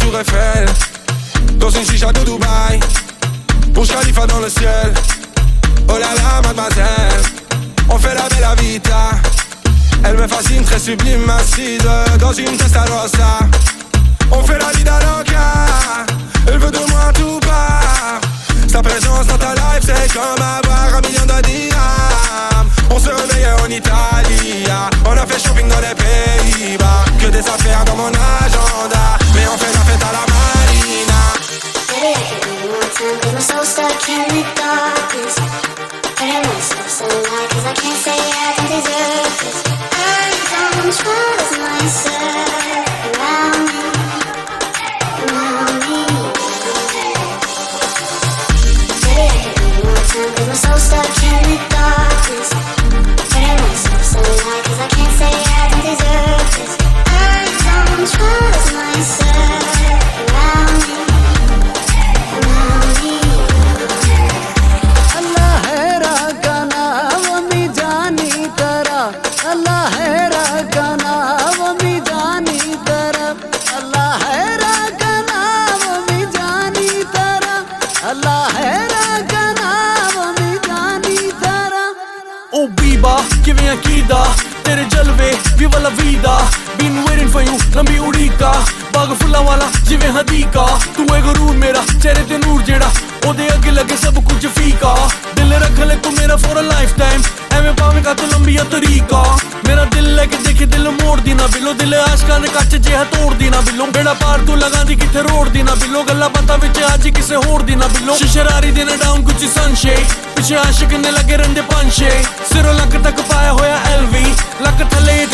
Tour Eiffel, dans une chicha de Dubaï, Burj Khalifa dans le ciel. Oh là là mademoiselle, on fait la bella vita. Elle me fascine, très sublime, assise dans une Testarossa. On fait la vida loca, elle veut de moi tout part. Sa présence dans ta life, c'est comme avoir 1 million de dirhams. On se réveillait en Italie, on a fait shopping dans les Pays-Bas. Que des affaires dans mon agenda, mais on fait la fête à la marina. Baby, I could be more time, cause my soul's stuck in the darkness. But I myself so light, cause I can't say I don't deserve this. I don't trust myself around me, around me. Baby, I could be more time, cause my soul's stuck in the darkness. But I myself so light, cause I can't say I don't deserve this. I don't trust myself around me, around me. अल्लाह है रागाना वो मी जानी तेरा, अल्लाह है रागाना वो मी जानी तेरा, अल्लाह है रागाना वो मी जानी तेरा, अल्लाह है रागाना वो मी जानी तेरा। ओ बीबा किवें अकीदा तेरे जलवे भी वाला वीदा, been waiting for you लंबी उड़ीका, बाग फुल्लां वाला जिवें हदीका। तू है गुरूर मेरा चेहरे ते नूर जेड़ा, ओदे अगे लगे सब कुछ फीका। दिल रख ले तू मेरा for a lifetime, एवें पावेंगा तू लंबिया तरीका। मेरा दिल लेके देखे दिल मोड़ दी ना बिलो, दिल आशकां दे कच्च जिहा तोड़ दी ना बिलो। बेड़ा पार तू लगांदी किथे रोड़ दी ना बिलो, गल्ला बातां विच अज किसे होर दी ना बिलो। शरारी देना डाउन कुछ सनशेड, पिछे आशिक ने लगे रंदे पंछे। सिरों लक तक पाया होया LV, लक थले